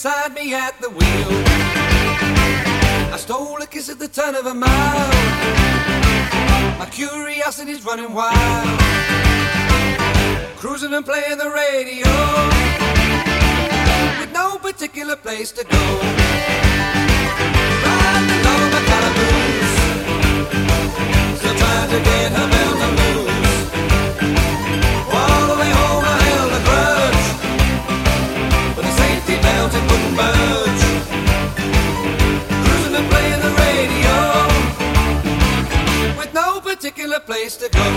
beside me at the wheel. I stole a kiss at the turn of a mile. My curiosity's running wild. Cruising and playing the radio with no particular place to go. Riding along my calaboose, still trying to get her belt to loose. All the way home I held a grudge, but the safety belt it wouldn't budge. Cruising and playing the radio with no particular place to go.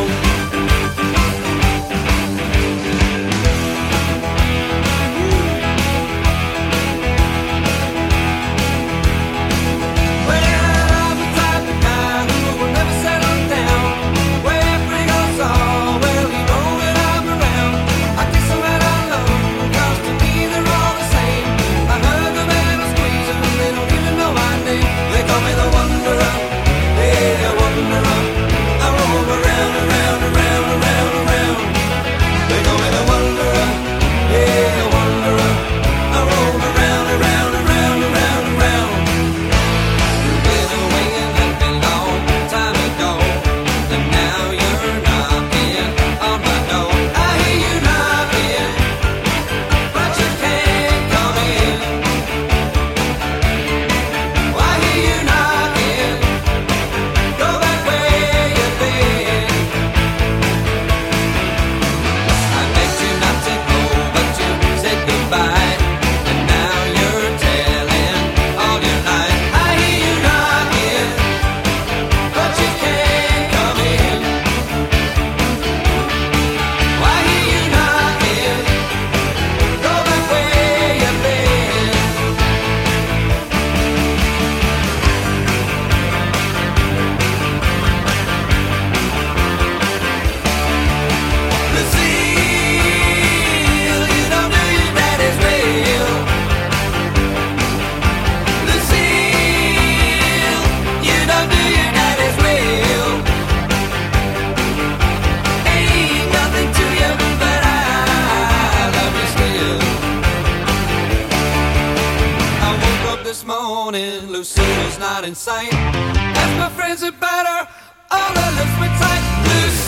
Lucile's not in sight. Ask my friends about her, all her lips were tight. Lucille.